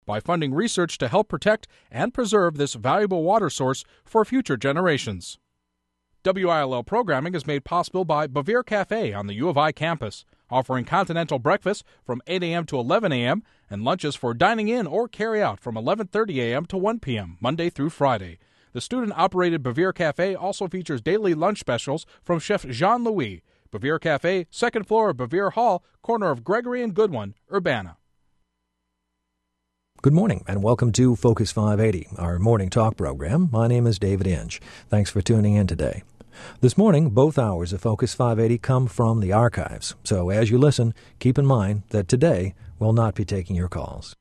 by funding research to help protect and preserve this valuable water source for future generations. WILL programming is made possible by Bevere Cafe on the U of I campus, offering continental breakfast from 8 a.m. to 11 a.m. and lunches for dining in or carry out from 11:30 a.m. to 1 p.m. Monday through Friday. The student-operated Bevere Cafe also features daily lunch specials from Chef Jean-Louis. Bevere Cafe, second floor of Bevere Hall, corner of Gregory and Goodwin, Urbana. Good morning and welcome to Focus 580, our morning talk program. My name is David Inge. Thanks for tuning in today. This morning, both hours of Focus 580 come from the archives. So as you listen, keep in mind that today we'll not be taking your calls.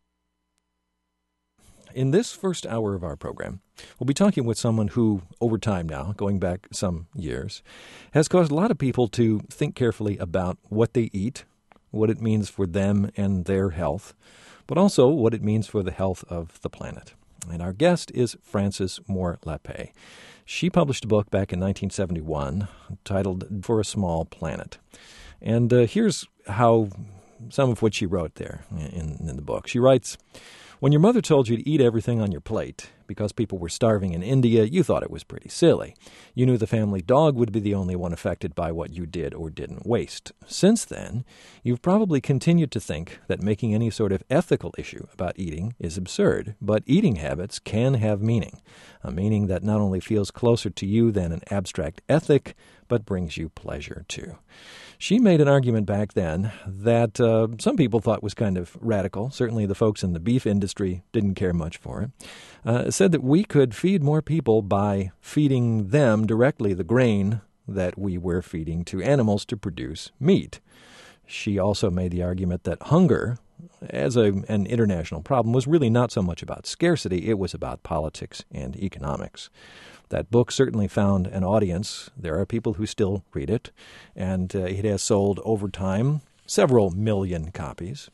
In this first hour of our program, we'll be talking with someone who, over time now, going back some years, has caused a lot of people to think carefully about what they eat, what it means for them and their health, but also what it means for the health of the planet. And our guest is Frances Moore Lappé. She published a book back in 1971 titled For a Small Planet. And here's how some of what she wrote there in the book. She writes, "When your mother told you to eat everything on your plate because people were starving in India, you thought it was pretty silly. You knew the family dog would be the only one affected by what you did or didn't waste. Since then, you've probably continued to think that making any sort of ethical issue about eating is absurd, but eating habits can have meaning, a meaning that not only feels closer to you than an abstract ethic, but brings you pleasure too." She made an argument back then that some people thought was kind of radical. Certainly the folks in the beef industry didn't care much for it. Said that we could feed more people by feeding them directly the grain that we were feeding to animals to produce meat. She also made the argument that hunger, as an international problem, was really not so much about scarcity, it was about politics and economics. That book certainly found an audience. There are people who still read it, and it has sold over time several million copies.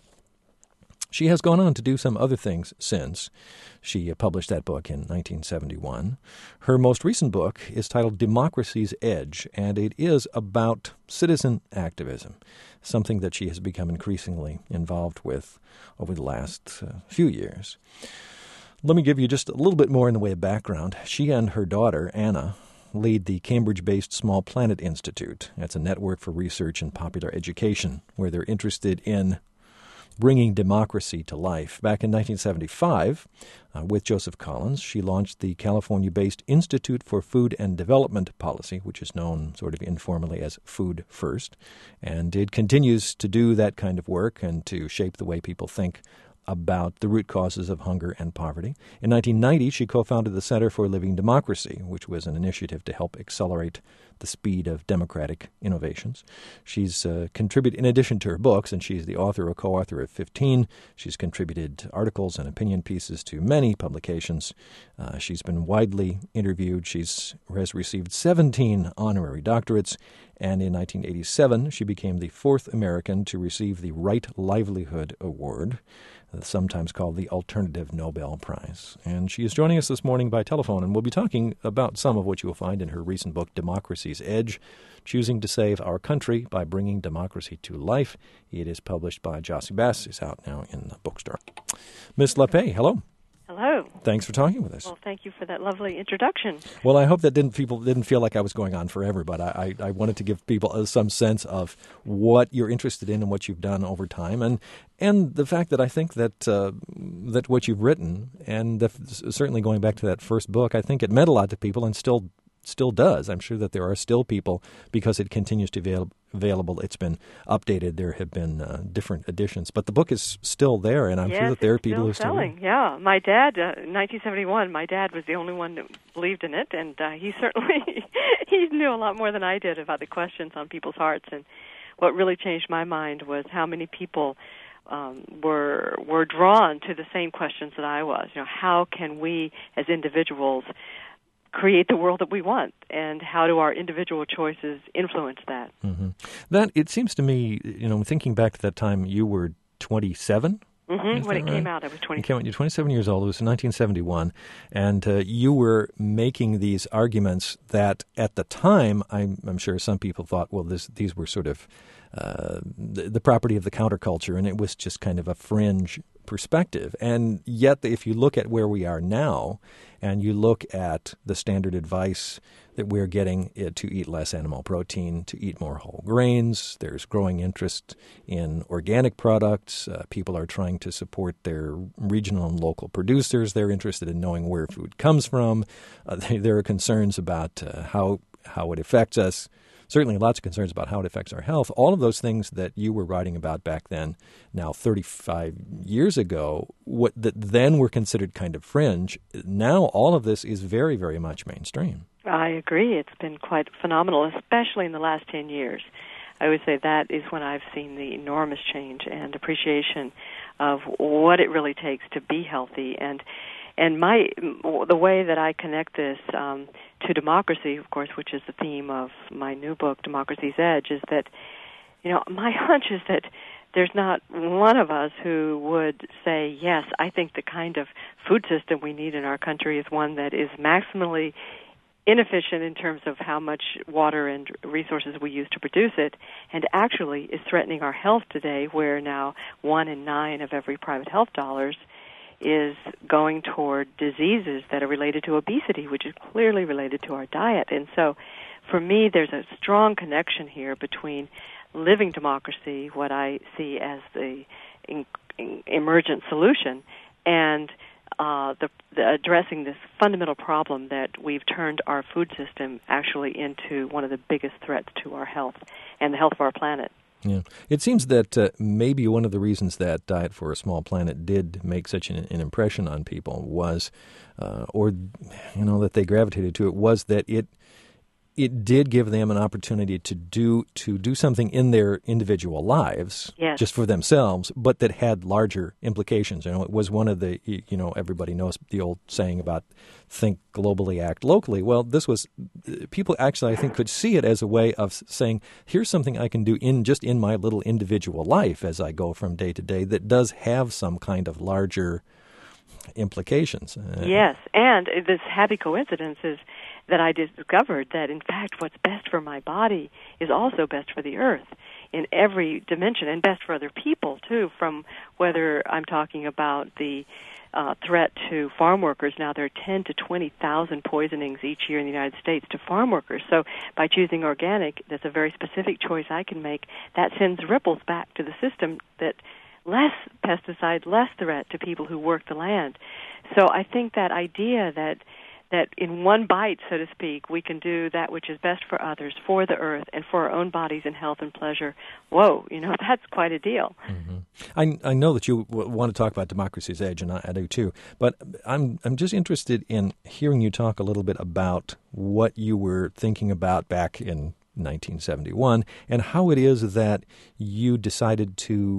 She has gone on to do some other things since. She published that book in 1971. Her most recent book is titled Democracy's Edge, and it is about citizen activism, something that she has become increasingly involved with over the last few years. Let me give you just a little bit more in the way of background. She and her daughter, Anna, lead the Cambridge-based Small Planet Institute. That's a network for research and popular education where they're interested in bringing democracy to life. Back in 1975, with Joseph Collins, she launched the California-based Institute for Food and Development Policy, which is known sort of informally as Food First. And it continues to do that kind of work and to shape the way people think about the root causes of hunger and poverty. In 1990, she co-founded the Center for Living Democracy, which was an initiative to help accelerate the speed of democratic innovations. She's contributed, in addition to her books, and she's the author or co-author of 15, she's contributed articles and opinion pieces to many publications. She's been widely interviewed. She has received 17 honorary doctorates, and in 1987, she became the fourth American to receive the Right Livelihood Award, sometimes called the Alternative Nobel Prize. And she is joining us this morning by telephone, and we'll be talking about some of what you will find in her recent book, Democracy's Edge, Choosing to Save Our Country by Bringing Democracy to Life. It is published by Jossey Bass. It's out now in the bookstore. Miss Lappé, hello. Hello. Thanks for talking with us. Well, thank you for that lovely introduction. Well, I hope that people didn't feel like I was going on forever, but I wanted to give people some sense of what you're interested in and what you've done over time, and the fact that I think that that what you've written, and certainly going back to that first book, I think it meant a lot to people and still does. I'm sure that there are still people, because it continues to be available. It's been updated. There have been different editions, but the book is still there, and I'm sure that there are people who are still selling. Yeah, my dad, in 1971, my dad was the only one that believed in it, and he certainly he knew a lot more than I did about the questions on people's hearts. And what really changed my mind was how many people were drawn to the same questions that I was. You know, how can we as individuals create the world that we want, and how do our individual choices influence that? Mm-hmm. That, it seems to me, thinking back to that time, you were 27? Mm-hmm. When it came out, I was 27. You're 27 years old. It was in 1971, and you were making these arguments that, at the time, I'm sure some people thought, well, these were sort of the property of the counterculture, and it was just kind of a fringe perspective. And yet, if you look at where we are now, and you look at the standard advice that we're getting to eat less animal protein, to eat more whole grains, there's growing interest in organic products. People are trying to support their regional and local producers. They're interested in knowing where food comes from. There are concerns about how it affects us. Certainly lots of concerns about how it affects our health. All of those things that you were writing about back then, now 35 years ago, what that then were considered kind of fringe, now all of this is very, very much mainstream. I agree. It's been quite phenomenal, especially in the last 10 years. I would say that is when I've seen the enormous change and appreciation of what it really takes to be healthy. And the way that I connect this to democracy, of course, which is the theme of my new book, Democracy's Edge, is that, my hunch is that there's not one of us who would say, yes, I think the kind of food system we need in our country is one that is maximally inefficient in terms of how much water and resources we use to produce it, and actually is threatening our health today, where now 1 in 9 of every private health dollars is going toward diseases that are related to obesity, which is clearly related to our diet. And so for me, there's a strong connection here between living democracy, what I see as the emergent solution, and addressing this fundamental problem that we've turned our food system actually into one of the biggest threats to our health and the health of our planet. Yeah. It seems that maybe one of the reasons that Diet for a Small Planet did make such an impression on people was, that they gravitated to it, was that it did give them an opportunity to do something in their individual lives, yes, just for themselves, but that had larger implications. It was one of the, everybody knows the old saying about think globally, act locally. Well, this was, people actually, I think, could see it as a way of saying, here's something I can do in my little individual life as I go from day to day that does have some kind of larger implications. Yes, and this happy coincidence is that I discovered that, in fact, what's best for my body is also best for the earth in every dimension, and best for other people, too, from whether I'm talking about the threat to farm workers. Now, there are 10 to 20,000 poisonings each year in the United States to farm workers. So by choosing organic, that's a very specific choice I can make. That sends ripples back to the system that less pesticide, less threat to people who work the land. So I think that idea that in one bite, so to speak, we can do that which is best for others, for the earth, and for our own bodies in health and pleasure, whoa, that's quite a deal. Mm-hmm. I know that you want to talk about Democracy's Edge, and I do too, but I'm just interested in hearing you talk a little bit about what you were thinking about back in 1971, and how it is that you decided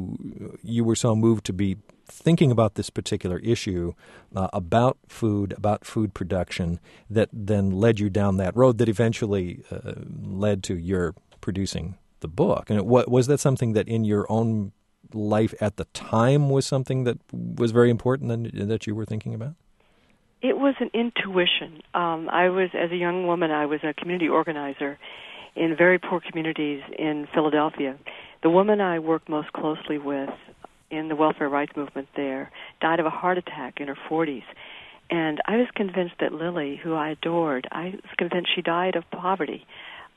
you were so moved to be thinking about this particular issue, about food production, that then led you down that road that eventually led to your producing the book. And was that something that in your own life at the time was something that was very important and that you were thinking about? It was an intuition. As a young woman, I was a community organizer in very poor communities in Philadelphia. The woman I worked most closely with in the welfare rights movement there died of a heart attack in her 40s. And I was convinced that Lily, who I adored, I was convinced she died of poverty.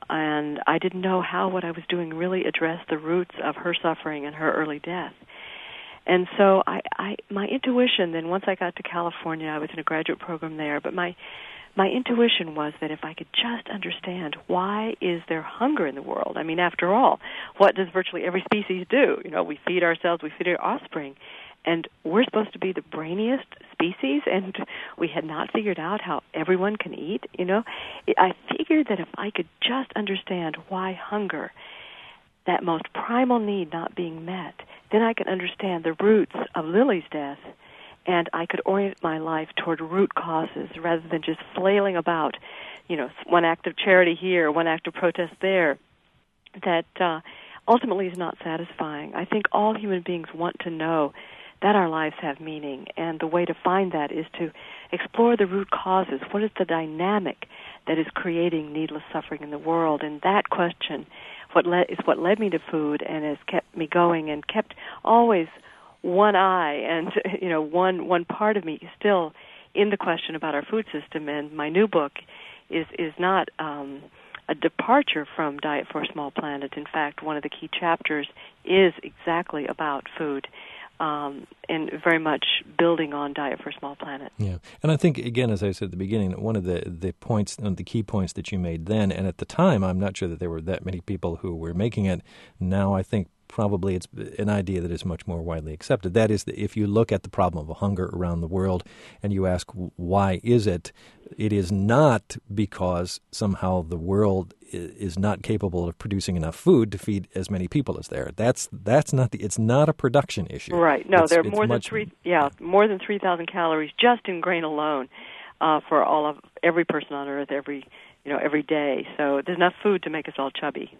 And I didn't know how what I was doing really addressed the roots of her suffering and her early death. And so my intuition, then once I got to California, I was in a graduate program there, but my intuition was that if I could just understand why is there hunger in the world? I mean, after all, what does virtually every species do? We feed ourselves, we feed our offspring, and we're supposed to be the brainiest species, and we had not figured out how everyone can eat, I figured that if I could just understand why hunger, that most primal need not being met, then I could understand the roots of Lily's death, and I could orient my life toward root causes rather than just flailing about, one act of charity here, one act of protest there, that ultimately is not satisfying. I think all human beings want to know that our lives have meaning, and the way to find that is to explore the root causes. What is the dynamic that is creating needless suffering in the world? And that question is what led me to food and has kept me going and kept always one eye and one part of me is still in the question about our food system. And my new book is not a departure from Diet for a Small Planet. In fact, one of the key chapters is exactly about food. And very much building on Diet for a Small Planet. Yeah, and I think, again, as I said at the beginning, that one of the points, the key points that you made then, and at the time, I'm not sure that there were that many people who were making it. Now I think probably it's an idea that is much more widely accepted. That is, that if you look at the problem of hunger around the world and you ask why is it, it is not because somehow the world is not capable of producing enough food to feed as many people as there. That's not it's not a production issue. Right. No, there are more than 3,000 calories just in grain alone for every person on Earth every day. So there's enough food to make us all chubby.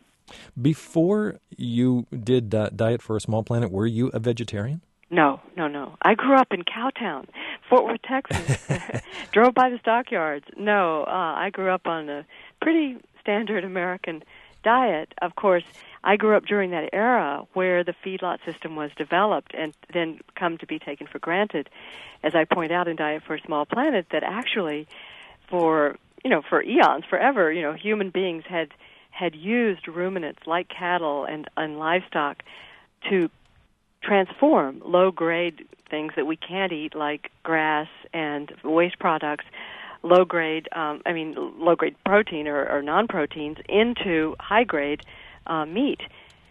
Before you did Diet for a Small Planet, were you a vegetarian? No. I grew up in Cowtown, Fort Worth, Texas. Drove by the stockyards. No, I grew up on a pretty standard American diet. Of course, I grew up during that era where the feedlot system was developed and then come to be taken for granted. As I point out in Diet for a Small Planet, that actually for eons, forever, human beings had used ruminants like cattle and livestock to transform low-grade things that we can't eat, like grass and waste products, low-grade protein or non-proteins, into high-grade meat.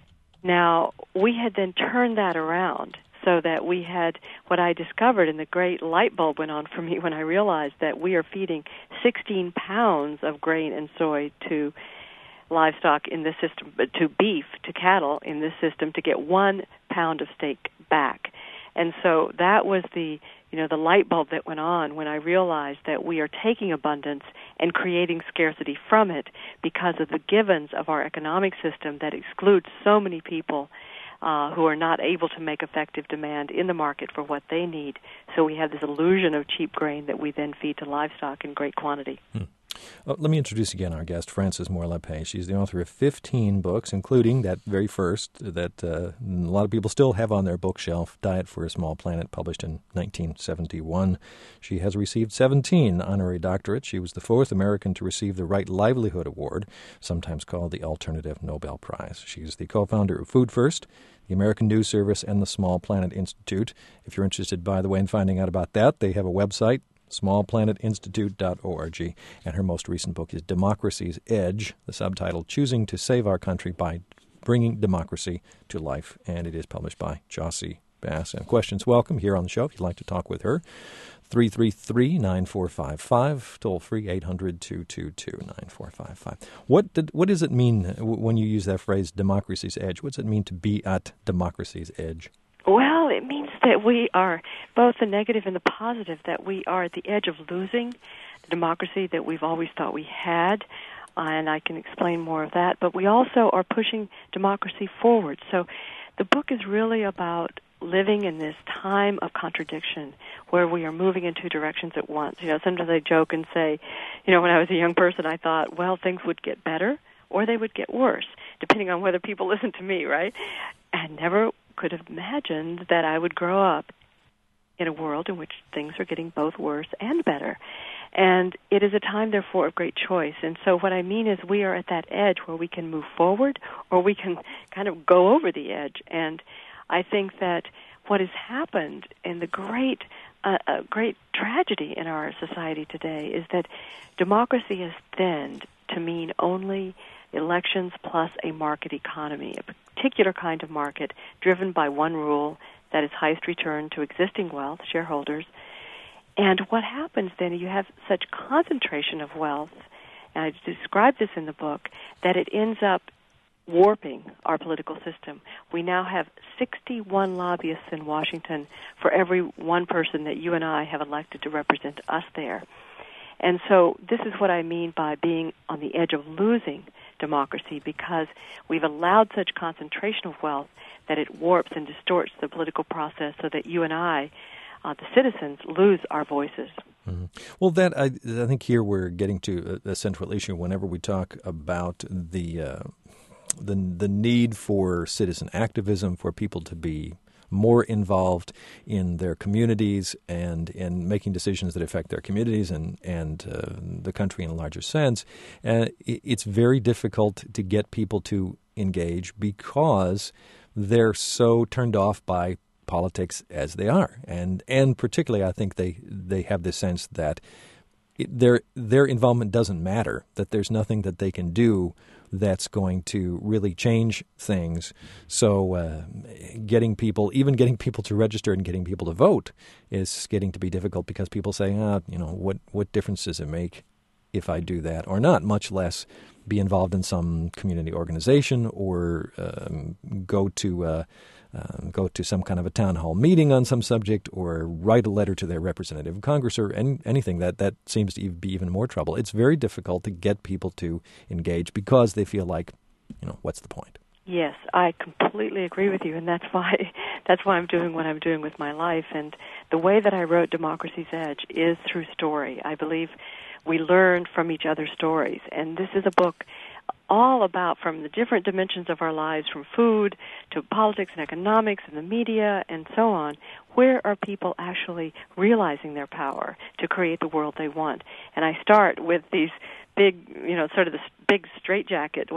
Now, we had then turned that around so that we had what I discovered, and the great light bulb went on for me when I realized that we are feeding 16 pounds of grain and soy to livestock in this system, to beef, to cattle in this system, to get 1 pound of steak back. And so that was the light bulb that went on when I realized that we are taking abundance and creating scarcity from it because of the givens of our economic system that excludes so many people who are not able to make effective demand in the market for what they need. So we have this illusion of cheap grain that we then feed to livestock in great quantity. Let me introduce again our guest, Frances Moore Lappé. She's the author of 15 books, including that very first that a lot of people still have on their bookshelf, Diet for a Small Planet, published in 1971. She has received 17 honorary doctorates. She was the fourth American to receive the Right Livelihood Award, sometimes called the Alternative Nobel Prize. She's the co-founder of Food First, the American News Service, and the Small Planet Institute. If you're interested, by the way, in finding out about that, they have a website, smallplanetinstitute.org, and her most recent book is Democracy's Edge, the subtitle, Choosing to Save Our Country by Bringing Democracy to Life, and it is published by Jossey Bass. And questions welcome here on the show if you'd like to talk with her. 333-9455, toll-free 800-222-9455. What does it mean when you use that phrase, democracy's edge? What does it mean to be at democracy's edge? Well, it means that we are both the negative and the positive, that we are at the edge of losing the democracy that we've always thought we had, and I can explain more of that, but we also are pushing democracy forward. So the book is really about living in this time of contradiction where we are moving in two directions at once. Sometimes I joke and say, when I was a young person, I thought, well, things would get better or they would get worse, depending on whether people listen to me, right? I never could have imagined that I would grow up in a world in which things are getting both worse and better. And it is a time, therefore, of great choice. And so what I mean is we are at that edge where we can move forward or we can kind of go over the edge. And I think that what has happened in the great tragedy in our society today is that democracy has thinned to mean only elections plus a market economy, a particular kind of market driven by one rule, that is highest return to existing wealth, shareholders. And what happens then, you have such concentration of wealth, and I describe this in the book, that it ends up warping our political system. We now have 61 lobbyists in Washington for every one person that you and I have elected to represent us there. And so this is what I mean by being on the edge of losing democracy, because we've allowed such concentration of wealth that it warps and distorts the political process so that you and I, the citizens, lose our voices. Mm-hmm. Well, that I think here we're getting to a central issue whenever we talk about the need for citizen activism, for people to be more involved in their communities and in making decisions that affect their communities and the country in a larger sense. It's very difficult to get people to engage because they're so turned off by politics as they are. And particularly I think they have this sense that their involvement doesn't matter, that there's nothing that they can do that's going to really change things. So getting people to register and getting people to vote is getting to be difficult because people say, what difference does it make if I do that or not, much less be involved in some community organization or go to some kind of a town hall meeting on some subject or write a letter to their representative in Congress or anything. That seems to be even more trouble. It's very difficult to get people to engage because they feel like, what's the point? Yes, I completely agree with you, and that's why I'm doing what I'm doing with my life. And the way that I wrote Democracy's Edge is through story. I believe we learn from each other's stories, and this is a book all about, from the different dimensions of our lives, from food to politics and economics and the media and so on, where are people actually realizing their power to create the world they want? And I start with these big, sort of this big straitjacket.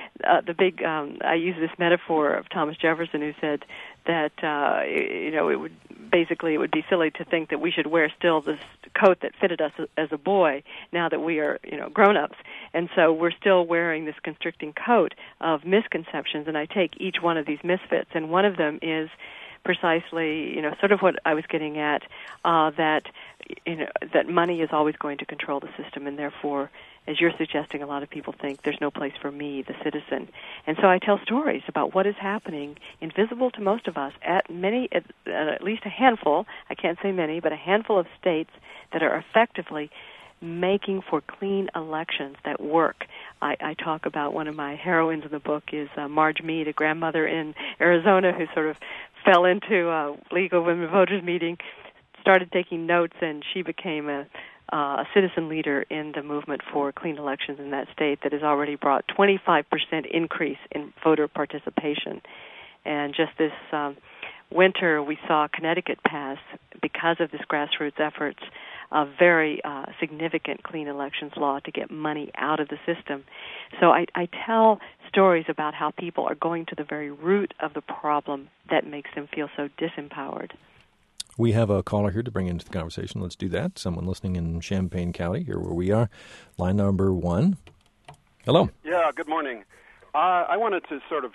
I use this metaphor of Thomas Jefferson, who said that it would be silly to think that we should wear still this coat that fitted us as a boy now that we are grown-ups, and so we're still wearing this constricting coat of misconceptions. And I take each one of these misfits, and one of them is precisely, sort of what I was getting at, that money is always going to control the system, and therefore, as you're suggesting, a lot of people think there's no place for me, the citizen. And so I tell stories about what is happening, invisible to most of us, at least a handful, I can't say many, but a handful of states that are effectively making for clean elections that work. I talk about one of my heroines in the book is Marge Mead, a grandmother in Arizona who sort of fell into a League of Women Voters meeting, started taking notes, and she became a citizen leader in the movement for clean elections in that state that has already brought 25% increase in voter participation. And just this winter, we saw Connecticut pass, because of this grassroots efforts, a very significant clean elections law to get money out of the system. So I tell stories about how people are going to the very root of the problem that makes them feel so disempowered. We have a caller here to bring into the conversation. Let's do that. Someone listening in Champaign County, here where we are. Line number 1. Hello. Yeah, good morning. I wanted to sort of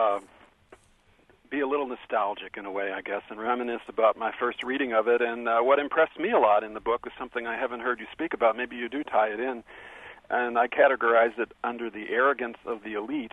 be a little nostalgic in a way, I guess, and reminisce about my first reading of it. And what impressed me a lot in the book was something I haven't heard you speak about. Maybe you do tie it in. And I categorized it under the arrogance of the elite.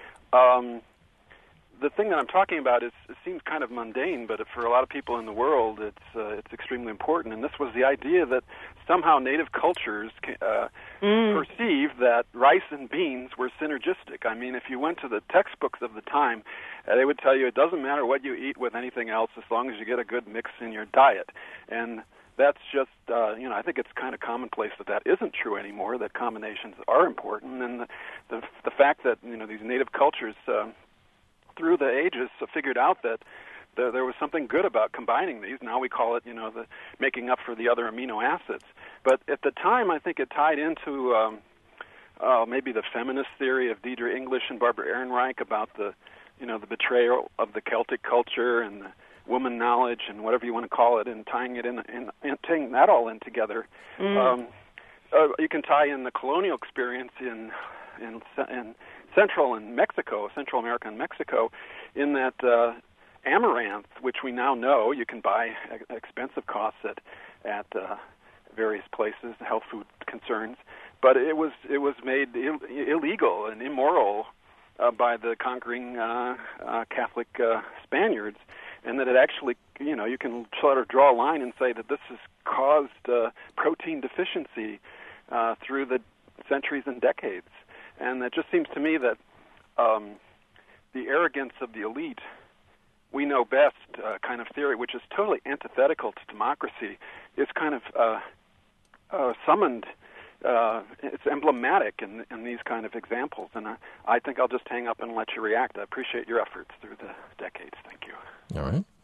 The thing that I'm talking about it seems kind of mundane, but for a lot of people in the world, it's extremely important. And this was the idea that somehow native cultures perceived that rice and beans were synergistic. I mean, if you went to the textbooks of the time, they would tell you it doesn't matter what you eat with anything else as long as you get a good mix in your diet. And that's just, I think it's kind of commonplace that isn't true anymore, that combinations are important. And the fact that, these native cultures through the ages figured out that there was something good about combining these. Now we call it, the making up for the other amino acids. But at the time, I think it tied into maybe the feminist theory of Deidre English and Barbara Ehrenreich about the betrayal of the Celtic culture and the woman knowledge and whatever you want to call it, and tying it in tying that all in together. You can tie in the colonial experience in Central America and Mexico, in that amaranth, which we now know you can buy at expensive costs at various places, health food concerns, but it was made illegal and immoral by the conquering Catholic Spaniards, and that it actually, you can sort of draw a line and say that this has caused protein deficiency through the centuries and decades. And it just seems to me that the arrogance of the elite, we know best kind of theory, which is totally antithetical to democracy, is kind of summoned. It's emblematic in these kind of examples. And I think I'll just hang up and let you react. I appreciate your efforts through the decades. Thank you. All right.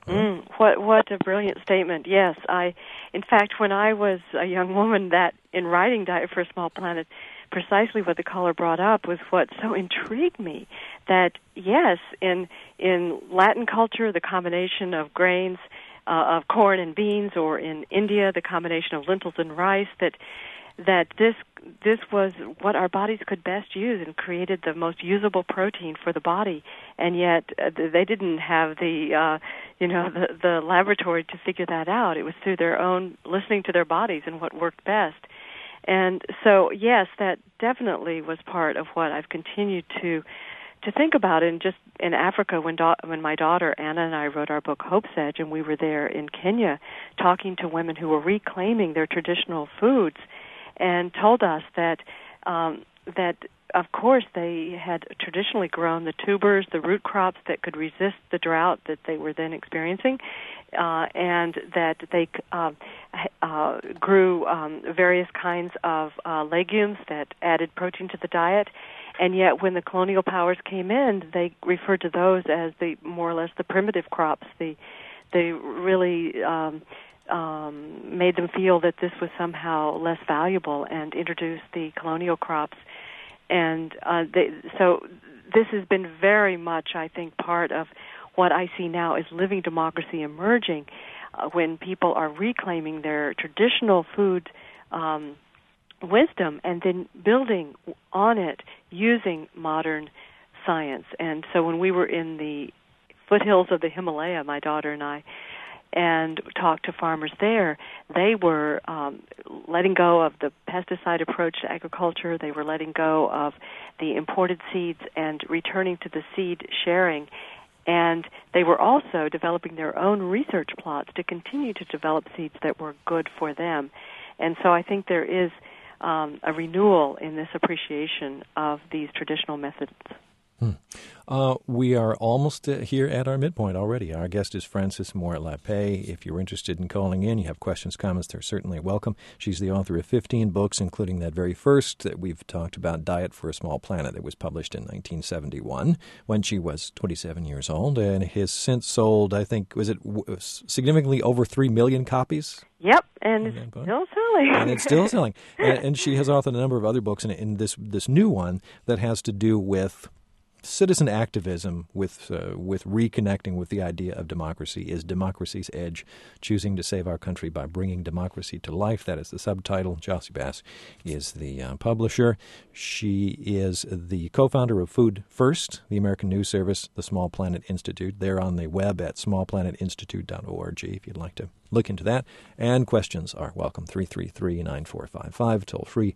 What a brilliant statement. Yes, in fact, when I was a young woman, that in writing Diet for a Small Planet, precisely what the caller brought up was what so intrigued me, that yes, in Latin culture, the combination of grains, of corn and beans, or in India, the combination of lentils and rice, that this was what our bodies could best use and created the most usable protein for the body. And yet they didn't have the laboratory to figure that out. It was through their own listening to their bodies and what worked best. And so, yes, that definitely was part of what I've continued to think about. And just in Africa, when my daughter Anna and I wrote our book Hope's Edge, and we were there in Kenya talking to women who were reclaiming their traditional foods, and told us that of course they had traditionally grown the tubers, the root crops that could resist the drought that they were then experiencing, and that they grew various kinds of legumes that added protein to the diet. And yet when the colonial powers came in, they referred to those as more or less the primitive crops. They really made them feel that this was somehow less valuable and introduced the colonial crops. And so this has been very much, I think, part of what I see now as living democracy emerging, when people are reclaiming their traditional food wisdom and then building on it using modern science. And so when we were in the foothills of the Himalaya, my daughter and I, and talked to farmers there, they were letting go of the pesticide approach to agriculture. They were letting go of the imported seeds and returning to the seed sharing. And they were also developing their own research plots to continue to develop seeds that were good for them. And so I think there is a renewal in this appreciation of these traditional methods. We are almost here at our midpoint already. Our guest is Frances Moore Lappé. If you're interested in calling in, you have questions, comments, they're certainly welcome. She's the author of 15 books, including that very first that we've talked about, Diet for a Small Planet, that was published in 1971 when she was 27 years old, and has since sold, I think, was it significantly over 3 million copies? Yep, and it's still selling. And it's still selling. And she has authored a number of other books, and in this new one that has to do with citizen activism, with reconnecting with the idea of democracy, is Democracy's Edge, Choosing to Save Our Country by Bringing Democracy to Life. That is the subtitle. Josie Bass is the publisher. She is the co-founder of Food First, the American news service, the Small Planet Institute. They're on the web at smallplanetinstitute.org if you'd like to look into that. And questions are welcome. 333-9455, toll free,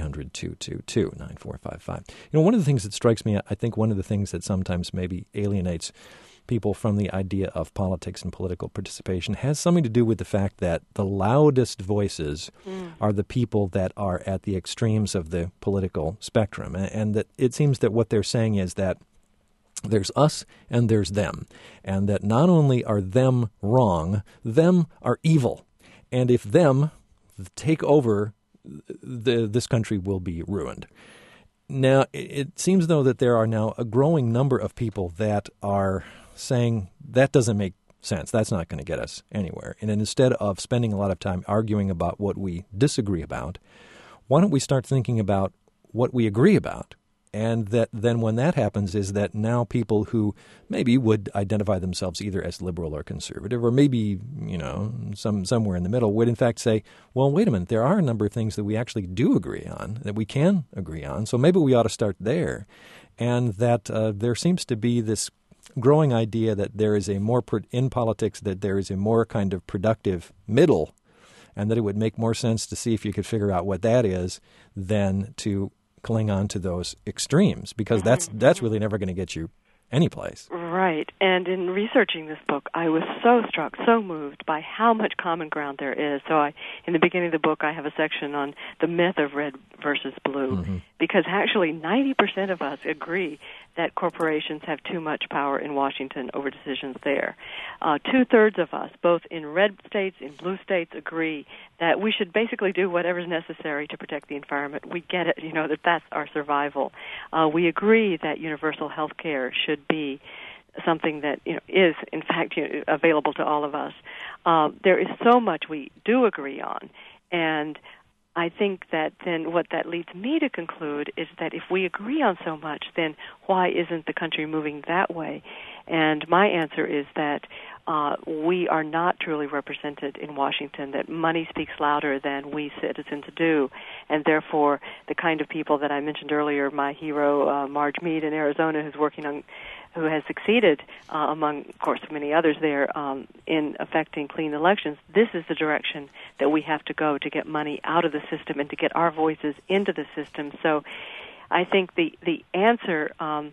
800-222-9455. One of the things that strikes me, I think one of the things that sometimes maybe alienates people from the idea of politics and political participation has something to do with the fact that the loudest voices are the people that are at the extremes of the political spectrum. And that it seems that what they're saying is that there's us and there's them, and that not only are them wrong, them are evil. And if them take over, this country will be ruined. Now, it seems, though, that there are now a growing number of people that are saying that doesn't make sense. That's not going to get us anywhere. And instead of spending a lot of time arguing about what we disagree about, why don't we start thinking about what we agree about? And that then when that happens is that now people who maybe would identify themselves either as liberal or conservative, or maybe, somewhere in the middle, would in fact say, well, wait a minute, there are a number of things that we actually do agree on, that we can agree on, so maybe we ought to start there. And that there seems to be this growing idea that there is a more, in politics, that there is a more kind of productive middle, and that it would make more sense to see if you could figure out what that is than to cling on to those extremes, because that's really never going to get you any place. Right. And in researching this book, I was so struck, so moved by how much common ground there is. So in the beginning of the book, I have a section on the myth of red versus blue, because actually 90% of us agree that corporations have too much power in Washington over decisions there. 2/3 of us, both in red states, in blue states, agree that we should basically do whatever is necessary to protect the environment. We get it, that's our survival. We agree that universal health care should be something that is in fact available to all of us. There is so much we do agree on, and I think that then what that leads me to conclude is that if we agree on so much, then why isn't the country moving that way? And my answer is that we are not truly represented in Washington, that money speaks louder than we citizens do, and therefore the kind of people that I mentioned earlier, my hero Marge Mead in Arizona, who has succeeded, among, of course, many others there, in affecting clean elections. This is the direction that we have to go to get money out of the system and to get our voices into the system. So I think the answer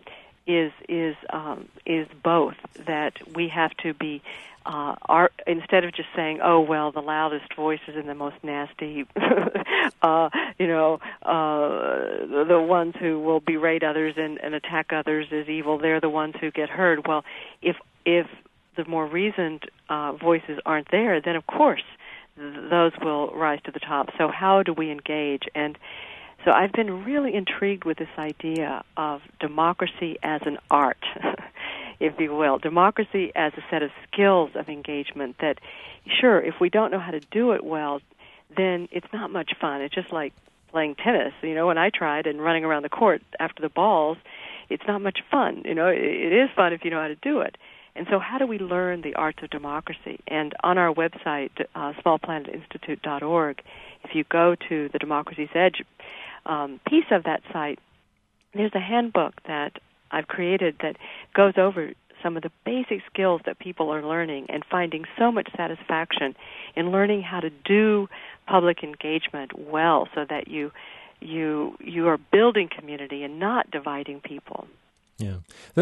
is both, that we have to be instead of just saying, oh, well, the loudest voices and the most nasty, the ones who will berate others and attack others as evil, they're the ones who get heard. Well, if the more reasoned voices aren't there, then of course those will rise to the top. So how do we engage? And so I've been really intrigued with this idea of democracy as an art, if you will. Democracy as a set of skills of engagement that, sure, if we don't know how to do it well, then it's not much fun. It's just like playing tennis. When I tried and running around the court after the balls, it's not much fun. It is fun if you know how to do it. And so how do we learn the arts of democracy? And on our website, smallplanetinstitute.org, if you go to the Democracy's Edge piece of that site, there's a handbook that I've created that goes over some of the basic skills that people are learning and finding so much satisfaction in learning how to do public engagement well, so that you are building community and not dividing people. Yeah.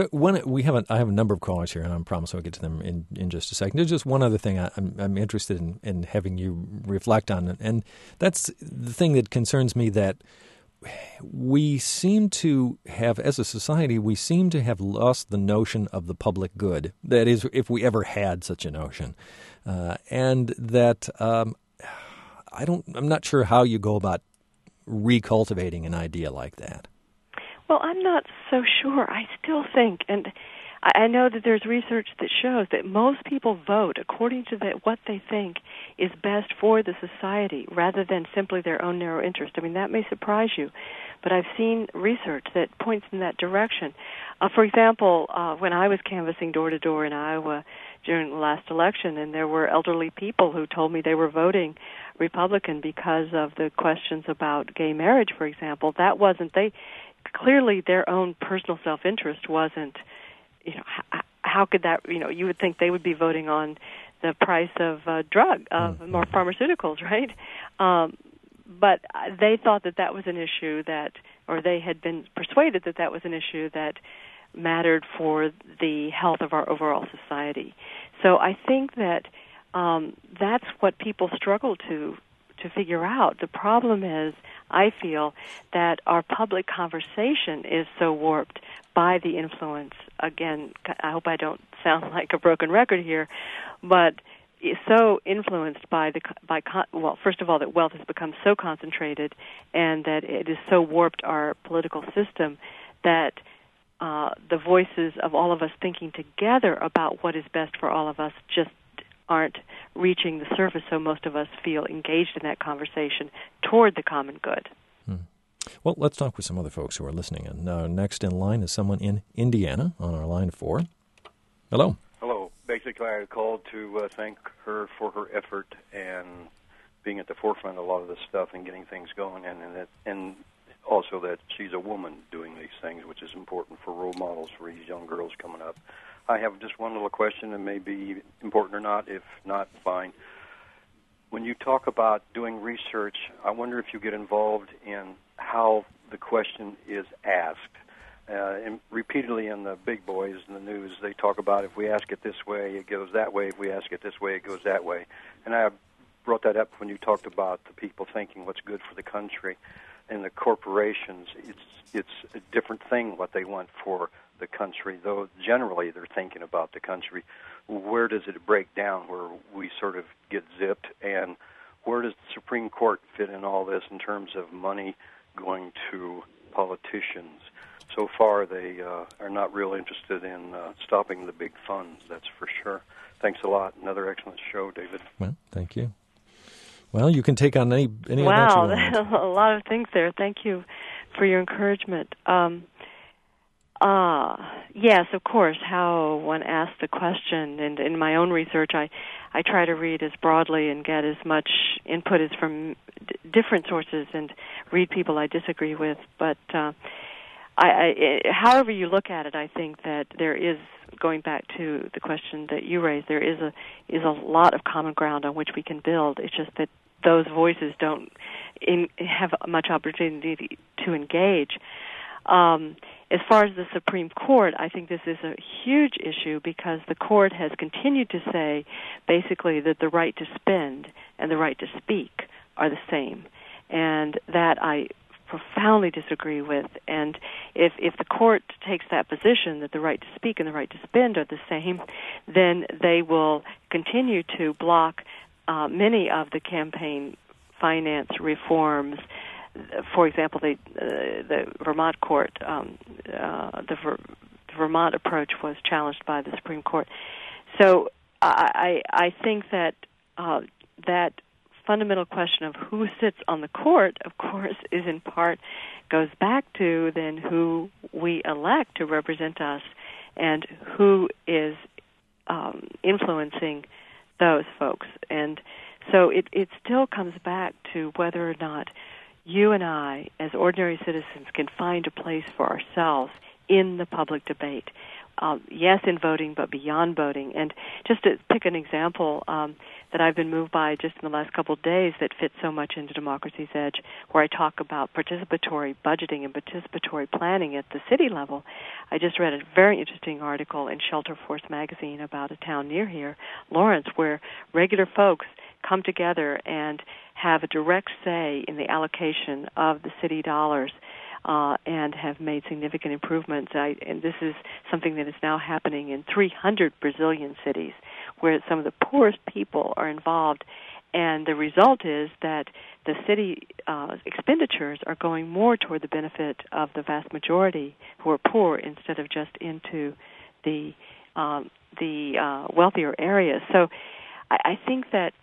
I have a number of callers here, and I promise I'll get to them in just a second. There's just one other thing I'm interested in having you reflect on, and that's the thing that concerns me, that we seem to have, as a society, lost the notion of the public good. That is, if we ever had such a notion. And that I'm not sure how you go about recultivating an idea like that. Well, I'm not so sure. I still think, and I know that there's research that shows that most people vote according to what they think is best for the society, rather than simply their own narrow interest. I mean, that may surprise you, but I've seen research that points in that direction. For example, when I was canvassing door to door in Iowa during the last election, and there were elderly people who told me they were voting Republican because of the questions about gay marriage, for example, clearly their own personal self-interest wasn't, how could that, you would think they would be voting on the price of more pharmaceuticals, right? But they thought that was an issue or they had been persuaded that was an issue that mattered for the health of our overall society. So I think that that's what people struggle to figure out. The problem is, I feel, that our public conversation is so warped by the influence. Again, I hope I don't sound like a broken record here, but is so influenced first of all, that wealth has become so concentrated, and that it has so warped our political system that the voices of all of us thinking together about what is best for all of us just aren't reaching the surface, so most of us feel engaged in that conversation toward the common good. Well, let's talk with some other folks who are listening. And next in line is someone in Indiana on our line 4. Hello. Hello. Basically, I called to thank her for her effort and being at the forefront of a lot of this stuff and getting things going, and also that she's a woman doing these things, which is important for role models for these young girls coming up. I have just one little question, and may be important or not. If not, fine. When you talk about doing research, I wonder if you get involved in how the question is asked. And repeatedly in the big boys in the news, they talk about if we ask it this way, it goes that way. If we ask it this way, it goes that way. And I brought that up when you talked about the people thinking what's good for the country. And the corporations, it's a different thing what they want for the country, though generally they're thinking about the country. Where does it break down where we sort of get zipped, and where does the Supreme Court fit in all this in terms of money going to politicians? so far they are not real interested in stopping the big funds, that's for sure. Thanks a lot. Another excellent show, David. Well, thank you. Well, you can take on any of that you Wow, want. a lot of things there. Thank you for your encouragement. Yes, of course, how one asks the question, and in my own research, I try to read as broadly and get as much input as from different sources and read people I disagree with. But however you look at it, I think that there is, going back to the question that you raised, there is a lot of common ground on which we can build. It's just that those voices don't have much opportunity to engage. As far as the Supreme Court, I think this is a huge issue because the court has continued to say basically that the right to spend and the right to speak are the same. And that I profoundly disagree with. And if the court takes that position that the right to speak and the right to spend are the same, then they will continue to block many of the campaign finance reforms. For example, the Vermont court, the Vermont approach was challenged by the Supreme Court. So I think that that fundamental question of who sits on the court, of course, is in part goes back to then who we elect to represent us and who is influencing those folks. And so it still comes back to whether or not you and I, as ordinary citizens, can find a place for ourselves in the public debate. Yes, in voting, but beyond voting. And just to pick an example that I've been moved by just in the last couple of days that fits so much into Democracy's Edge, where I talk about participatory budgeting and participatory planning at the city level. I just read a very interesting article in Shelter Force magazine about a town near here, Lawrence, where regular folks come together and have a direct say in the allocation of the city dollars and have made significant improvements. And this is something that is now happening in 300 Brazilian cities where some of the poorest people are involved. And the result is that the city expenditures are going more toward the benefit of the vast majority who are poor instead of just into the wealthier areas. So I think that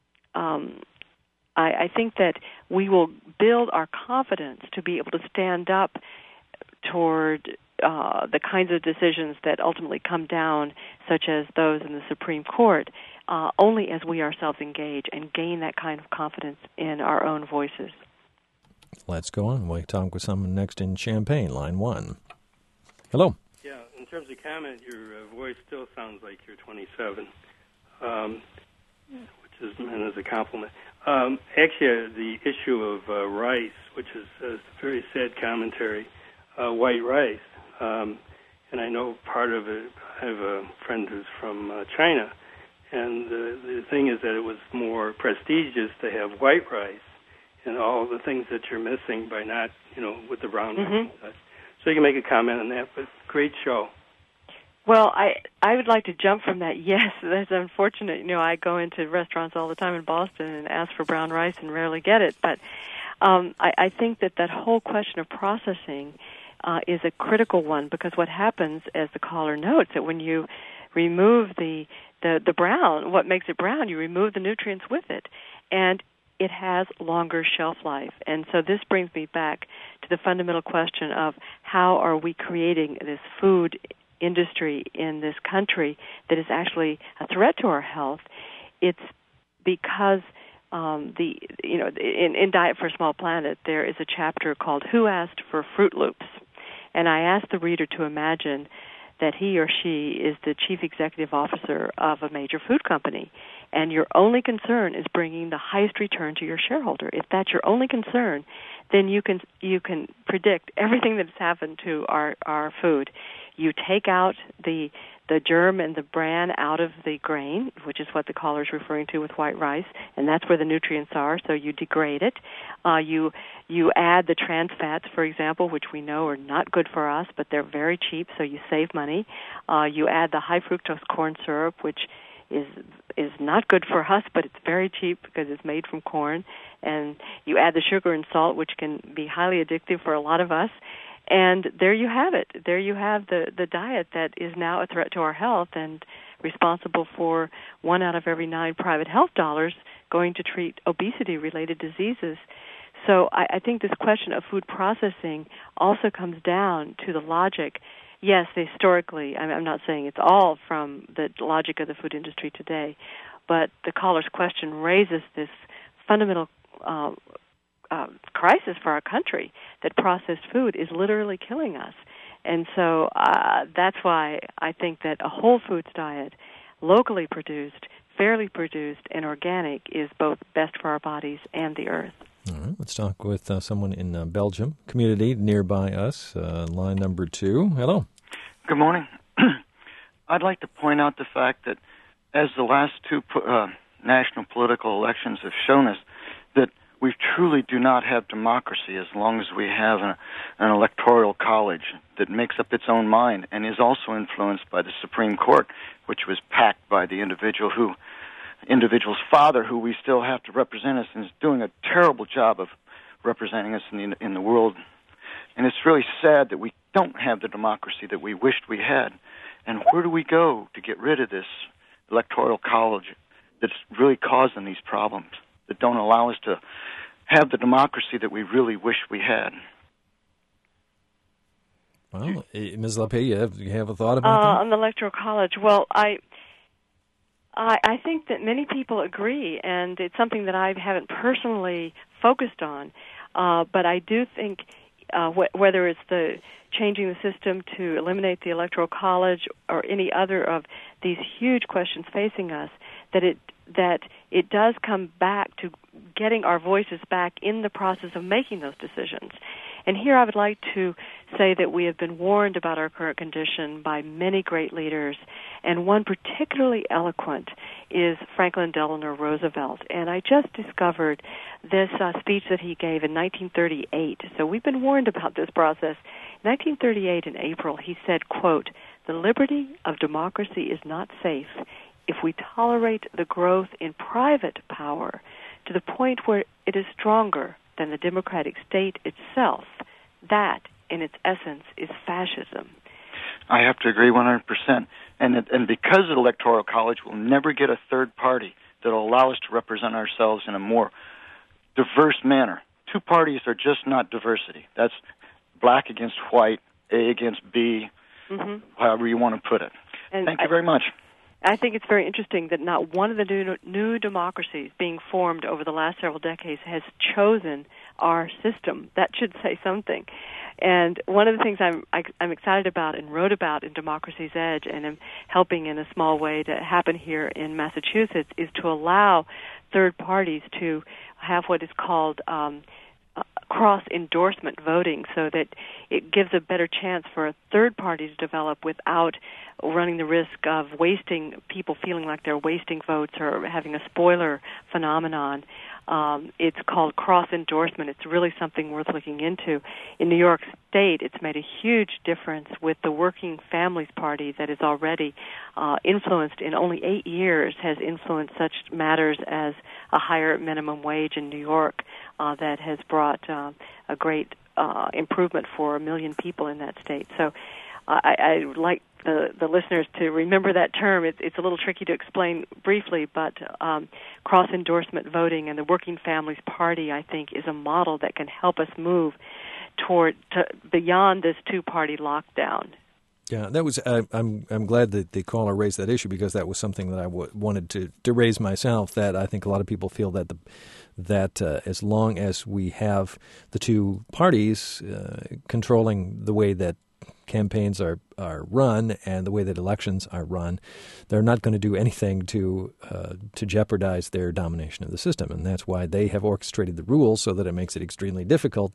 I think that we will build our confidence to be able to stand up toward the kinds of decisions that ultimately come down, such as those in the Supreme Court, only as we ourselves engage and gain that kind of confidence in our own voices. Let's go on. We'll talk with someone next in Champaign, line 1. Hello. Yeah, in terms of comment, your voice still sounds like you're 27, which is meant as a compliment. Actually, the issue of rice, which is a very sad commentary, white rice, and I know part of it, I have a friend who's from China, and the thing is that it was more prestigious to have white rice and all the things that you're missing by not, with the brown rice. So you can make a comment on that, but great show. Well, I would like to jump from that. Yes, that's unfortunate. I go into restaurants all the time in Boston and ask for brown rice and rarely get it. But I think that whole question of processing is a critical one, because what happens, as the caller notes, that when you remove the brown, what makes it brown, you remove the nutrients with it. And it has longer shelf life. And so this brings me back to the fundamental question of how are we creating this food industry in this country that is actually a threat to our health. It's because in Diet for a Small Planet there is a chapter called Who Asked for Fruit Loops? And I asked the reader to imagine that he or she is the chief executive officer of a major food company, and your only concern is bringing the highest return to your shareholder. If that's your only concern, then you can predict everything that's happened to our food. You take out the germ and the bran out of the grain, which is what the caller is referring to with white rice, and that's where the nutrients are, so you degrade it. You add the trans fats, for example, which we know are not good for us, but they're very cheap, so you save money. You add the high fructose corn syrup, which is not good for us, but it's very cheap because it's made from corn. And you add the sugar and salt, which can be highly addictive for a lot of us. And there you have it. There you have the diet that is now a threat to our health and responsible for 1 out of every 9 private health dollars going to treat obesity-related diseases. So I think this question of food processing also comes down to the logic. Yes, historically, I'm not saying it's all from the logic of the food industry today, but the caller's question raises this fundamental crisis for our country, that processed food is literally killing us. And so that's why I think that a whole foods diet, locally produced, fairly produced, and organic is both best for our bodies and the earth. All right, let's talk with someone in Belgium, community nearby us, line number 2. Hello. Good morning. I'd like to point out the fact that as the last 2 national political elections have shown us, that we truly do not have democracy as long as we have an electoral college that makes up its own mind and is also influenced by the Supreme Court, which was packed by the individual's father, who we still have to represent us, and is doing a terrible job of representing us in the world. And it's really sad that we don't have the democracy that we wished we had. And where do we go to get rid of this electoral college that's really causing these problems, that don't allow us to have the democracy that we really wish we had? Well, Ms. LaPie, you have a thought about that? On the electoral college, well, I think that many people agree, and it's something that I haven't personally focused on, but I do think whether it's the changing the system to eliminate the electoral college or any other of these huge questions facing us, that it does come back to getting our voices back in the process of making those decisions. And here I would like to say that we have been warned about our current condition by many great leaders, and one particularly eloquent is Franklin Delano Roosevelt. And I just discovered this speech that he gave in 1938. So we've been warned about this process. In 1938, in April, he said, quote, "The liberty of democracy is not safe if we tolerate the growth in private power to the point where it is stronger than the democratic state itself. That, in its essence, is fascism." I have to agree 100%. And because the Electoral College will never get a third party that will allow us to represent ourselves in a more diverse manner. 2 parties are just not diversity. That's black against white, A against B, however you want to put it. And thank you very much. I think it's very interesting that not one of the new democracies being formed over the last several decades has chosen our system. That should say something. And one of the things I'm excited about and wrote about in Democracy's Edge, and am helping in a small way to happen here in Massachusetts, is to allow third parties to have what is called cross-endorsement voting, so that it gives a better chance for a third party to develop without running the risk of people feeling like they're wasting votes or having a spoiler phenomenon. It's called cross-endorsement. It's really something worth looking into. In New York State, it's made a huge difference with the Working Families Party that is already influenced, in only 8 years, has influenced such matters as a higher minimum wage in New York that has brought a great improvement for 1 million people in that state. So I would like the listeners to remember that term. It's a little tricky to explain briefly, but cross-endorsement voting and the Working Families Party, I think, is a model that can help us move beyond this 2-party lockdown. Yeah, that was. I'm glad that the caller raised that issue, because that was something that I wanted to raise myself. That I think a lot of people feel that as long as we have the 2 parties controlling the way that campaigns are run and the way that elections are run, they're not going to do anything to jeopardize their domination of the system, and that's why they have orchestrated the rules so that it makes it extremely difficult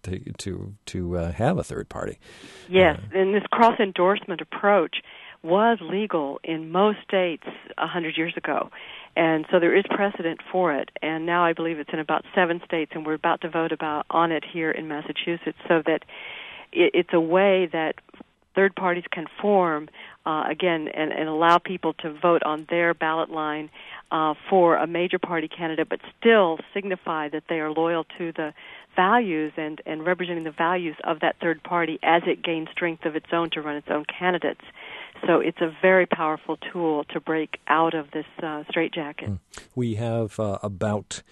to have a third party. Yes, and this cross-endorsement approach was legal in most states 100 years ago, and so there is precedent for it. And now I believe it's in about 7 states, and we're about to vote on it here in Massachusetts, so that it's a way that third parties can form, again, and allow people to vote on their ballot line for a major party candidate, but still signify that they are loyal to the values and representing the values of that third party as it gains strength of its own to run its own candidates. So it's a very powerful tool to break out of this straitjacket. We have about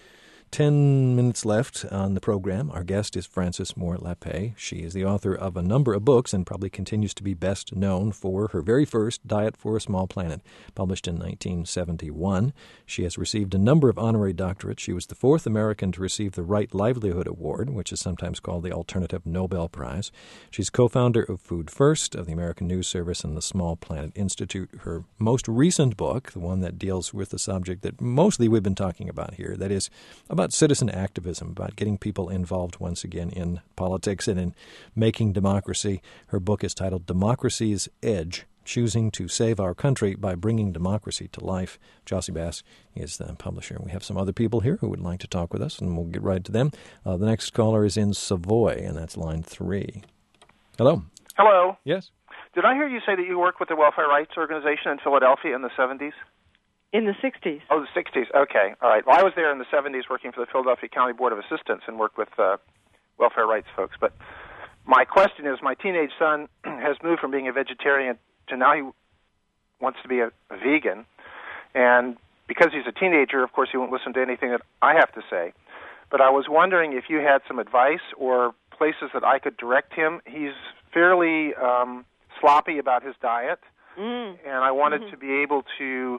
10 minutes left on the program. Our guest is Frances Moore Lappé. She is the author of a number of books and probably continues to be best known for her very first Diet for a Small Planet, published in 1971. She has received a number of honorary doctorates. She was the fourth American to receive the Right Livelihood Award, which is sometimes called the Alternative Nobel Prize. She's co-founder of Food First, of the American News Service, and the Small Planet Institute. Her most recent book, the one that deals with the subject that mostly we've been talking about here, that is about citizen activism, about getting people involved once again in politics and in making democracy. Her book is titled Democracy's Edge, Choosing to Save Our Country by Bringing Democracy to Life. Josie Bass is the publisher. We have some other people here who would like to talk with us, and we'll get right to them. The next caller is in Savoy, and that's line 3. Hello. Hello. Yes? Did I hear you say that you worked with the Welfare Rights Organization in Philadelphia in the 70s? In the 60s. Oh, the 60s. Okay. All right. Well, I was there in the 70s working for the Philadelphia County Board of Assistants and worked with welfare rights folks. But my question is, my teenage son has moved from being a vegetarian to now he wants to be a vegan. And because he's a teenager, of course, he won't listen to anything that I have to say. But I was wondering if you had some advice or places that I could direct him. He's fairly sloppy about his diet, and I wanted to be able to...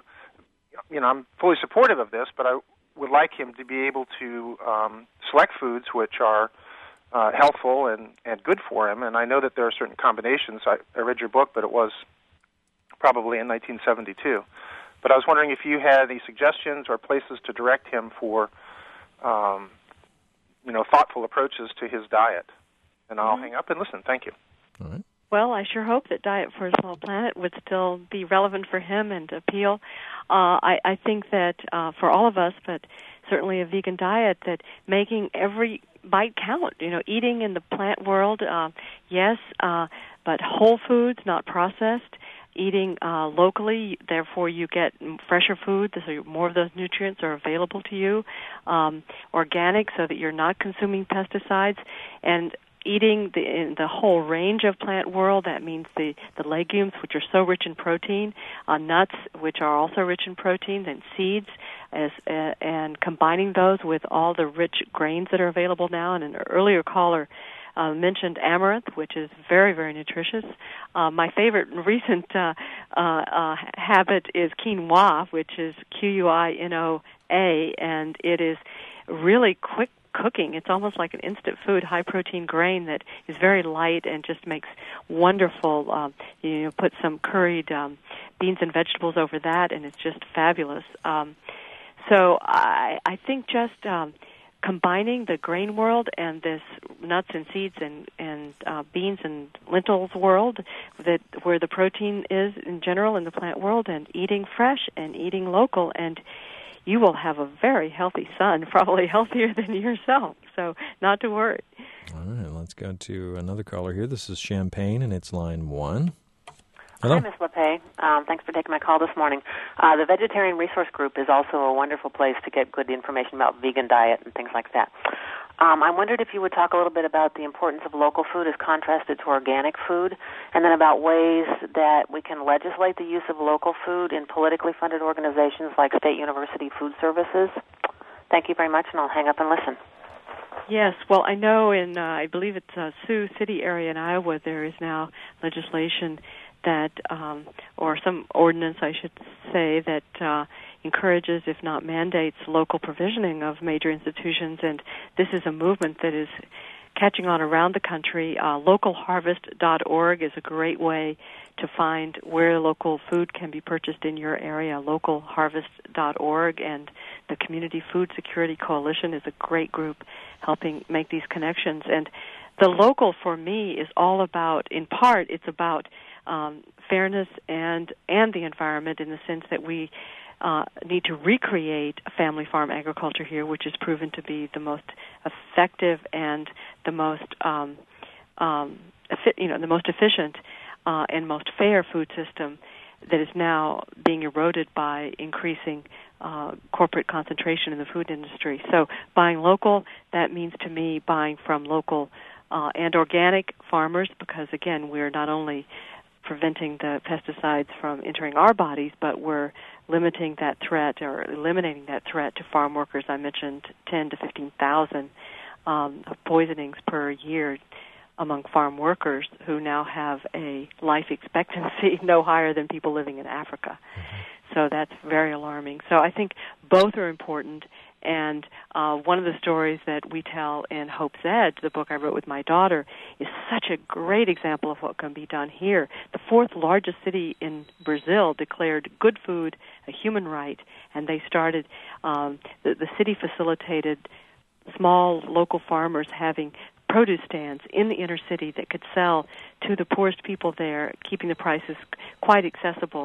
I'm fully supportive of this, but I would like him to be able to select foods which are healthful and good for him. And I know that there are certain combinations. I read your book, but it was probably in 1972. But I was wondering if you had any suggestions or places to direct him for, thoughtful approaches to his diet. And I'll hang up and listen. Thank you. All right. Well, I sure hope that Diet for a Small Planet would still be relevant for him and appeal. I think that for all of us, but certainly a vegan diet, that making every bite count, eating in the plant world, yes, but whole foods, not processed, eating locally, therefore you get fresher food, so more of those nutrients are available to you, organic so that you're not consuming pesticides, and eating the whole range of plant world. That means the legumes, which are so rich in protein, nuts, which are also rich in protein, and seeds, and combining those with all the rich grains that are available now. And an earlier caller mentioned amaranth, which is very, very nutritious. My favorite recent habit is quinoa, which is Quinoa, and it is really quick cooking. It's almost like an instant food, high-protein grain that is very light and just makes wonderful, put some curried beans and vegetables over that, and it's just fabulous. So I think just combining the grain world and this nuts and seeds and beans and lentils world, where the protein is in general in the plant world, and eating fresh and eating local, and you will have a very healthy son, probably healthier than yourself, so not to worry. All right, let's go to another caller here. This is Champaign, and it's line 1. Hello. Hi, Ms. Lappé. Thanks for taking my call this morning. The Vegetarian Resource Group is also a wonderful place to get good information about vegan diet and things like that. I wondered if you would talk a little bit about the importance of local food as contrasted to organic food, and then about ways that we can legislate the use of local food in politically funded organizations like State University Food Services. Thank you very much, and I'll hang up and listen. Yes, well, I know in, I believe it's Sioux City area in Iowa, there is now legislation that, or some ordinance, I should say, that encourages, if not mandates, local provisioning of major institutions, and this is a movement that is catching on around the country. Localharvest.org is a great way to find where local food can be purchased in your area. Localharvest.org, and the Community Food Security Coalition is a great group helping make these connections. And the local, for me, is all about, in part, it's about fairness and the environment, in the sense that we need to recreate family farm agriculture here, which is proven to be the most effective and the most the most efficient. and most fair food system that is now being eroded by increasing corporate concentration in the food industry. So buying local, that means to me buying from local and organic farmers, because, again, we're not only preventing the pesticides from entering our bodies, but we're limiting that threat or eliminating that threat to farm workers. I mentioned 10 to 15,000 poisonings per year among farm workers who now have a life expectancy no higher than people living in Africa. So that's very alarming. So I think both are important. And one of the stories that we tell in Hope's Edge, the book I wrote with my daughter, is such a great example of what can be done here. The fourth largest city in Brazil declared good food a human right, and they started, the city facilitated small local farmers having produce stands in the inner city that could sell to the poorest people there, keeping the prices quite accessible.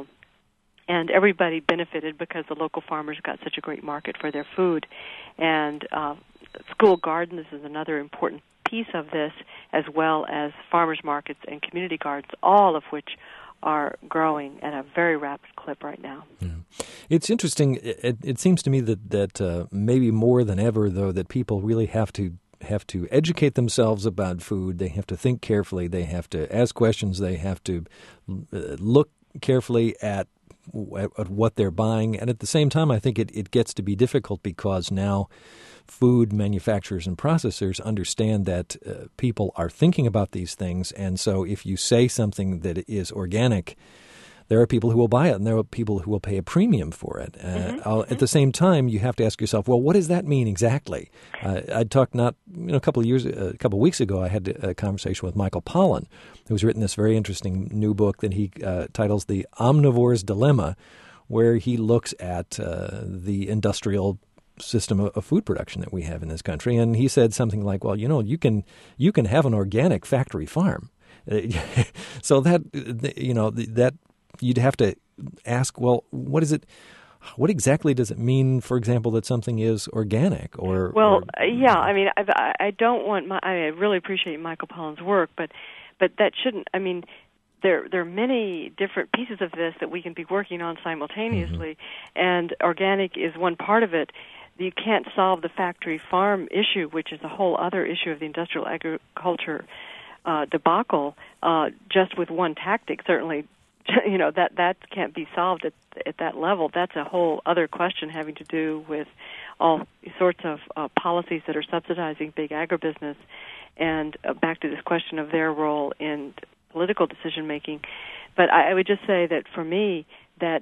And everybody benefited because the local farmers got such a great market for their food. And school gardens is another important piece of this, as well as farmers markets and community gardens, all of which are growing at a very rapid clip right now. Yeah. It's interesting. It seems to me that maybe more than ever, though, that people really have to educate themselves about food. They have to think carefully. They have to ask questions. They have to look carefully at what they're buying. And at the same time, I think it gets to be difficult because now food manufacturers and processors understand that people are thinking about these things. And so if you say something that is organic, there are people who will buy it, and there are people who will pay a premium for it. At the same time, you have to ask yourself, well, what does that mean exactly? I talked a couple of weeks ago, I had a conversation with Michael Pollan, who's written this very interesting new book that he titles The Omnivore's Dilemma, where he looks at the industrial system of food production that we have in this country. And he said something like, well, you can have an organic factory farm. So that you'd have to ask, well, what exactly does it mean, for example, that something is organic? Yeah, I mean, I don't want I really appreciate Michael Pollan's work, but that shouldn't, I mean, there are many different pieces of this that we can be working on simultaneously, and organic is one part of it. You can't solve the factory farm issue, which is a whole other issue of the industrial agriculture debacle, just with one tactic. Certainly, that can't be solved at that level. That's a whole other question having to do with all sorts of policies that are subsidizing big agribusiness, and back to this question of their role in political decision making. But I would just say that for me, that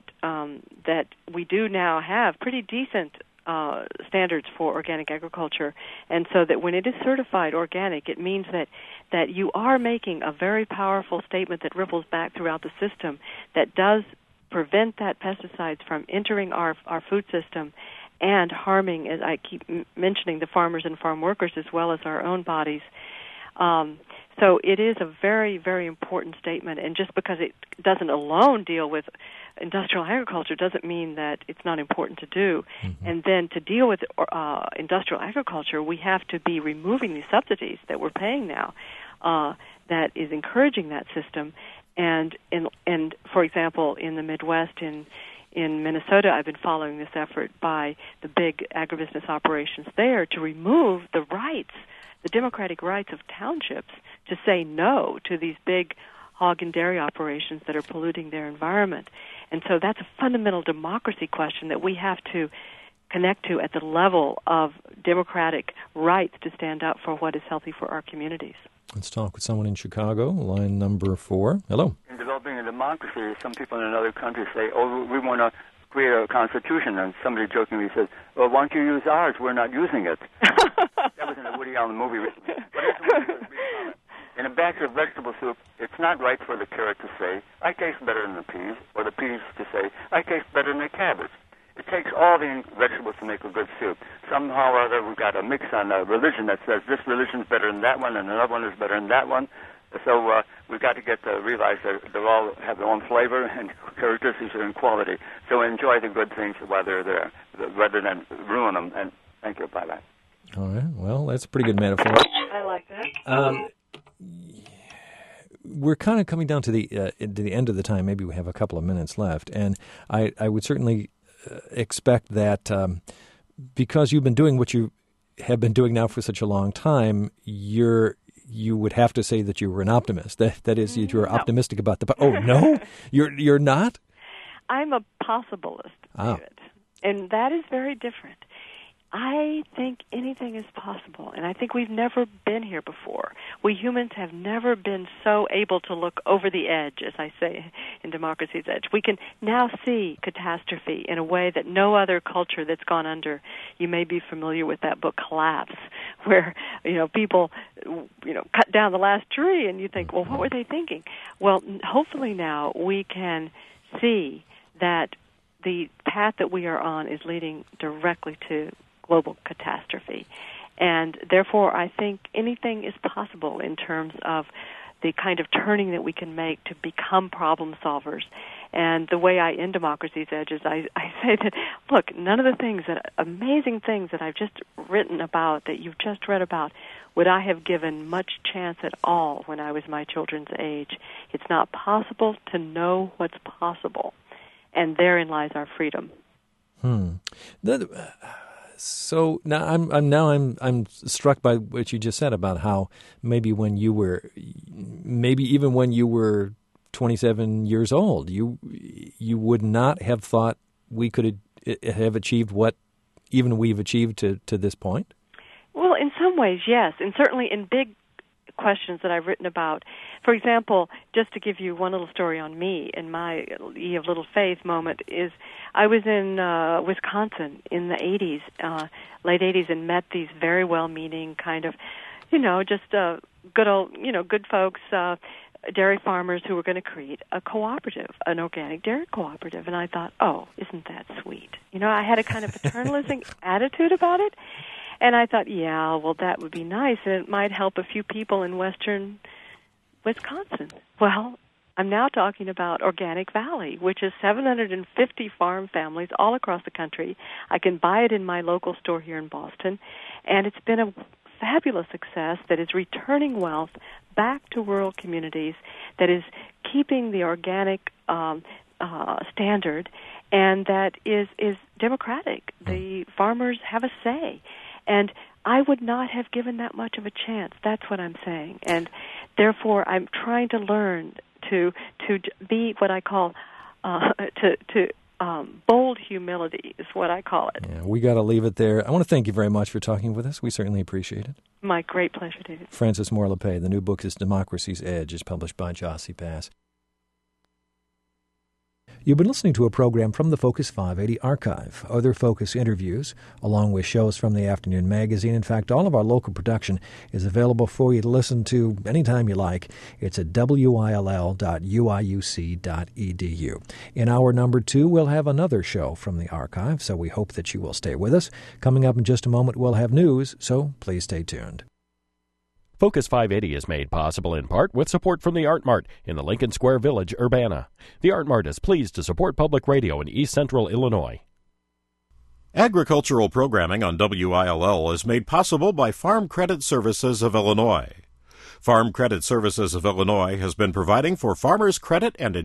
we do now have pretty decent standards for organic agriculture, and so that when it is certified organic, it means that you are making a very powerful statement that ripples back throughout the system that does prevent that pesticides from entering our food system and harming, as I keep mentioning, the farmers and farm workers as well as our own bodies. So it is a very, very important statement, and just because it doesn't alone deal with industrial agriculture doesn't mean that it's not important to do. And then to deal with industrial agriculture, we have to be removing these subsidies that we're paying now that is encouraging that system. And for example, in the Midwest, in Minnesota, I've been following this effort by the big agribusiness operations there to remove the rights, the democratic rights of townships to say no to these big hog and dairy operations that are polluting their environment. And so that's a fundamental democracy question that we have to connect to at the level of democratic rights to stand up for what is healthy for our communities. Let's talk with someone in Chicago, line number 4. Hello. In developing a democracy, some people in another country say, we want to create a constitution, and somebody jokingly says, well, why don't you use ours? We're not using it. That was in a Woody Allen movie recently. But in a batch of vegetable soup, it's not right for the carrot to say, I taste better than the peas, or the peas to say, I taste better than the cabbage. It takes all the vegetables to make a good soup. Somehow or other, we've got a mix on religion that says this religion's better than that one, and another one is better than that one. So we've got to get to realize that they all have their own flavor and characteristics and quality. So enjoy the good things while they're there, rather than ruin them. And thank you. Bye-bye. All right. Well, that's a pretty good metaphor. I like that. we're kind of coming down to the end of the time. Maybe we have a couple of minutes left, and I would certainly expect that because you've been doing what you have been doing now for such a long time, you would have to say that you were an optimist. That is, you're optimistic about the. Oh no, you're not. I'm a possibilist, David, and that is very different. I think anything is possible, and I think we've never been here before. We humans have never been so able to look over the edge, as I say in Democracy's Edge. We can now see catastrophe in a way that no other culture that's gone under. You may be familiar with that book, Collapse, where people cut down the last tree, and you think, well, what were they thinking? Well, hopefully now we can see that the path that we are on is leading directly to global catastrophe. And therefore, I think anything is possible in terms of the kind of turning that we can make to become problem solvers. And the way I end Democracy's Edge is I say that, look, none of the amazing things that I've just written about, that you've just read about, would I have given much chance at all when I was my children's age. It's not possible to know what's possible. And therein lies our freedom. So now I'm struck by what you just said about how maybe even when you were 27 years old, you would not have thought we could have achieved what even we've achieved to this point. Well, in some ways, yes, and certainly in big questions that I've written about. For example, just to give you one little story on me and my Ye of Little Faith moment is I was in Wisconsin in the 80s, late 80s, and met these very well-meaning kind of, just good old, good folks, dairy farmers who were going to create a cooperative, an organic dairy cooperative. And I thought, oh, isn't that sweet? I had a kind of paternalistic attitude about it. And I thought, yeah, well, that would be nice, and it might help a few people in western Wisconsin. Well, I'm now talking about Organic Valley, which is 750 farm families all across the country. I can buy it in my local store here in Boston, and it's been a fabulous success that is returning wealth back to rural communities, that is keeping the organic standard, and that is democratic. The farmers have a say. And I would not have given that much of a chance. That's what I'm saying. And therefore, I'm trying to learn to be what I call bold humility is what I call it. Yeah, we got to leave it there. I want to thank you very much for talking with us. We certainly appreciate it. My great pleasure, David. Frances Moore Lappé. The new book is Democracy's Edge. It's published by Jossey Pass. You've been listening to a program from the Focus 580 archive. Other Focus interviews, along with shows from the Afternoon Magazine. In fact, all of our local production is available for you to listen to anytime you like. It's at will.uiuc.edu. In hour number 2, we'll have another show from the archive, so we hope that you will stay with us. Coming up in just a moment, we'll have news, so please stay tuned. Focus 580 is made possible in part with support from the Art Mart in the Lincoln Square Village, Urbana. The Art Mart is pleased to support public radio in East Central Illinois. Agricultural programming on WILL is made possible by Farm Credit Services of Illinois. Farm Credit Services of Illinois has been providing for farmers credit and